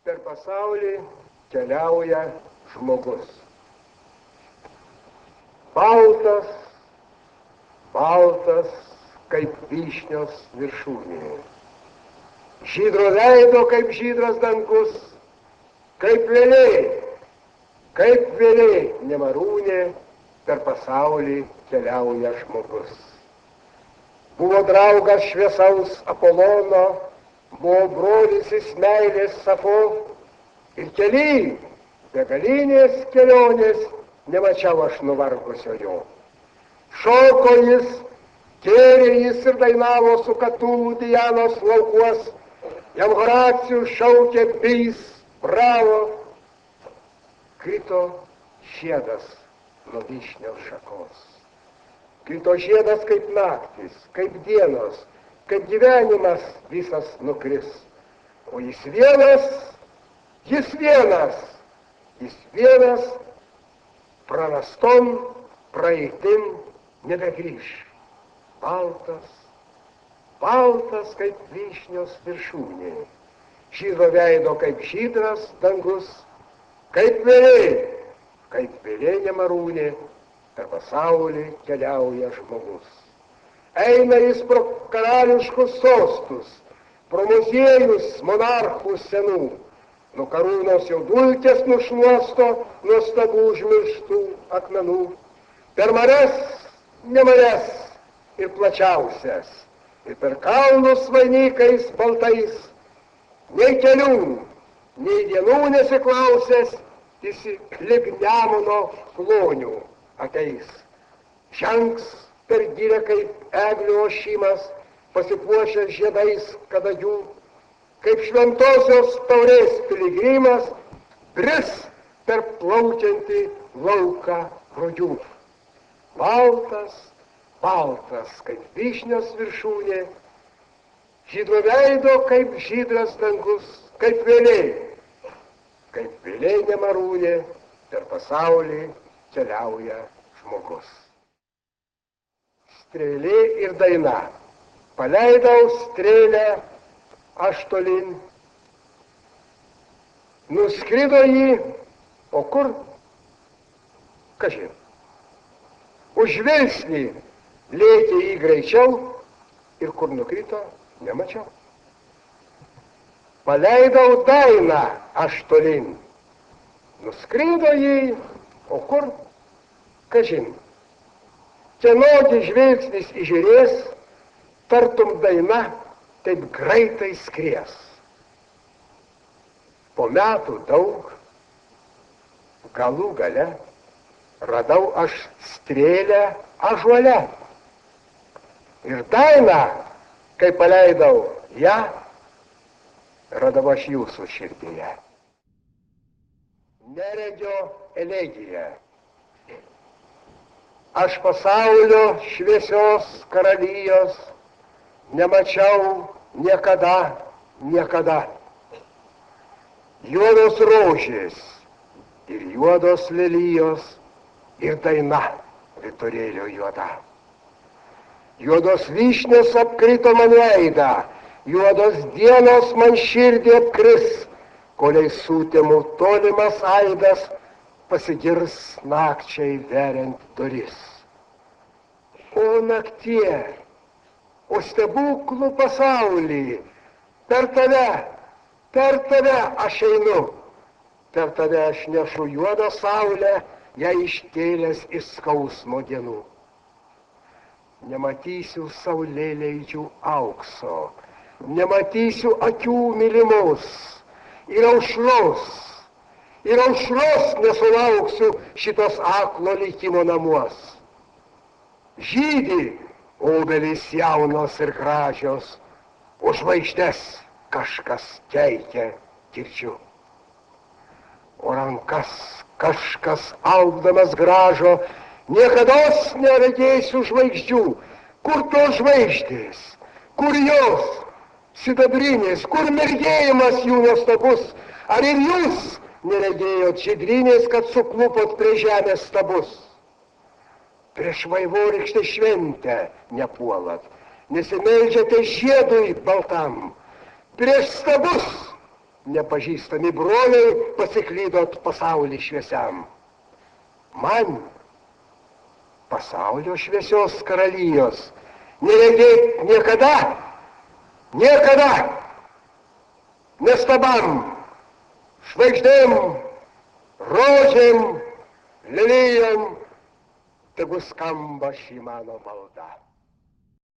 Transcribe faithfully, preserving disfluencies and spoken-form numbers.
per pasaulį keliauja žmogus. Baltas, baltas, kaip vyšnios viršūnė. Žydro veido, kaip žydras dangus, kaip vėliai, kaip vėliai nemarūnė, per pasaulį keliauja žmogus. Buvo draugas šviesaus Apolono, buvo brolis meilės Safo, ir kely, begalinės kelionės, nemačiau aš nuvargusio jo. Šoko jis, kėrė jis ir dainavo su Katulų Dianos laukuos, jam Horacijus šaukė bijs, bravo. Krito žiedas nuo vyšnios šakos. Krito žiedas kaip naktis, kaip dienos, kaip gyvenimas visas nukris. O jis vienas, jis vienas, jis vienas prarastom praeitim nebegrįš. Baltas, baltas kaip vyšnios viršūnė, žydro veido kaip žydras dangus, kaip vėliai, kaip vėliai nemarūnė, per pasaulį keliauja žmogus. Eina jis pro karališkus sostus, pro muziejus monarchų senų, nuo karūnos jau dulkės nušluosto nuostabų užmirštų akmenų, per marias, nemarias ir plačiausias, ir per kalnus vainikais baltais, nei kelių, nei dienų nesiklausęs, jis lig Nemuno klonių ateis. Žengs per gilę kaip eglių ošimas, pasipuošęs žiedais kadagių, kaip šventosios taurės piligrimas, bris per plaukiantį lauką rodžių. Baltas, baltas kaip vyšnios viršūnė, žydro veido kaip žydras dangus, kaip vėliai, kaip vėliai nemarūnė, per pasaulį keliauja žmogus. Strėlė ir daina. Paleidau strėlę aš tolin. Nuskrido jį, o kur? Kažin. Už žvilgsnį lėkė jį greičiau ir kur nukrito, nemačiau. Paleidau dainą aš tolin. Nuskrido jį, o kur? Kažin. Kienogi žvilgsnis įžiūrės, tartum daina taip greitai skries. Po metų daug, galų gale, radau aš strėlę ąžuole. Ir dainą, kai paleidau ją, radau aš jūsų širdyje. Neregio elegija. Aš pasaulio šviesios karalijos nemačiau niekada, niekada. Juodos rožės ir juodos lelijos ir daina vyturėlio juoda. Juodos vyšnios apkrito man veidą, juodos dienos man širdį apkris, koliai sūtemų tolimas aidas pasigirs nakčiai veriant duris. O naktie, o stebuklų pasaulį, per tave, per tave aš einu, per tave aš nešu juodą saulę, ją iškėlęs iš skausmo dienų. Nematysiu saulėleidžių aukso, nematysiu akių mylimos ir aušros, ir aušros nesulauksiu šitos aklo likimo namuos. Žydi obelys jaunos ir gražios, o žvaigždes kažkas keikia kirčiu. O rankas kažkas augdamas gražo, niekados neregėsiu žvaigždžių. Kur tos žvaigždės? Kur jos? Sidabrinės, kur mergėjimas jų nuostabus? Ar ir jūs neregėjot žydrinės, kad suklupot prie žemės stabus? Prieš vaivorykštę šventę nepuolat, nesimeldžiate žiedui baltam. Prieš stabus nepažįstami broliai pasiklydot pasaulį šviesiam. Man pasaulio šviesios karalijos neregėt niekada, niekada, nestabam, žvaigždėm, rožėm, lelijom, tegu skamba ši mano malda.